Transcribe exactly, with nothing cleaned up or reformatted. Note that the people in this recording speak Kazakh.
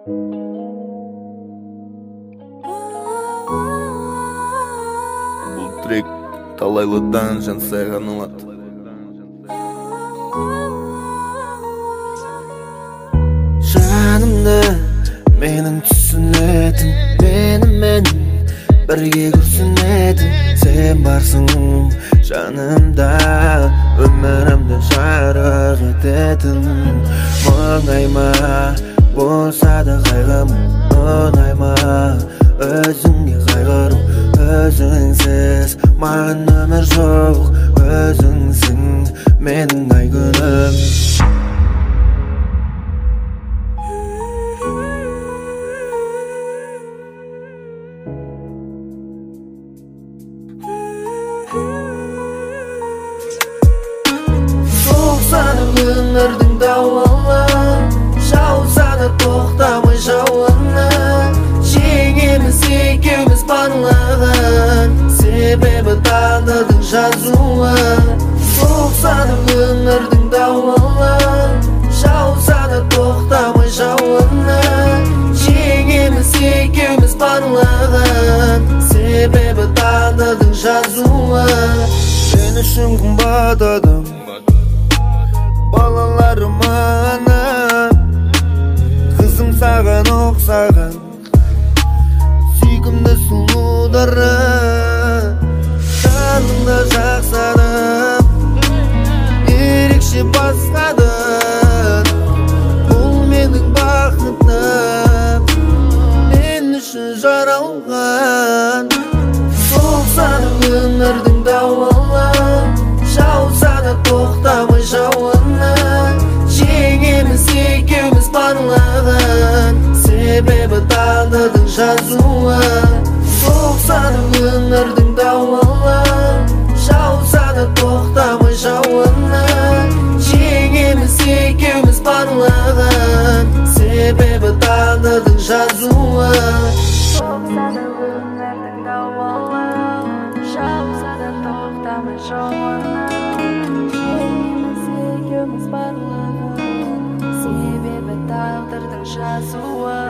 Бұл трек талайлыдан жансай ғанылады. Жанымды менің түсінетін, менімен бірге күрсінетін сен барсың жанымда, өмірімді жарық ететін. Мұңайма болса да қайғым ұнайма, өзіңе қайғыру, өзіңсіз маған өмір жоқ, өзіңсің менің ай күнім. Соқса да өмірдің дауылы, жауса да тоқтамай жауыны, жеңеміз екеуміз барлығын, себебі тағдырдың жазуы. Соқса да өмірдің дауылы, жауса да тоқтамай жауыны, жеңеміз екеуміз барлығын, себебі тағдырдың жазуы. Мен үшін қымбат адам балаларым ана, қызым саған ұқсаған сүйкімді сұлудары, жаныңда жақсарып ерекше басқадың. Бұл менің бақытым, мен үшін жаралған. Соқса да өмірдің дауылы, жауса да тоқтамай жауыны, жеңеміз екеуміз барлығын, себебі тағдырдың жазуы. Соқса да өмірдің дауылы, жауса да тоқтамай жауыны, жеңеміз екеуміз барлығын, себебі тағдырдың жазуы. Соқса да өмірдің дауылы, жауса да тоқтамай жауыны, жеңеміз екеуміз барлығын, себебі тағдырдың жазуы.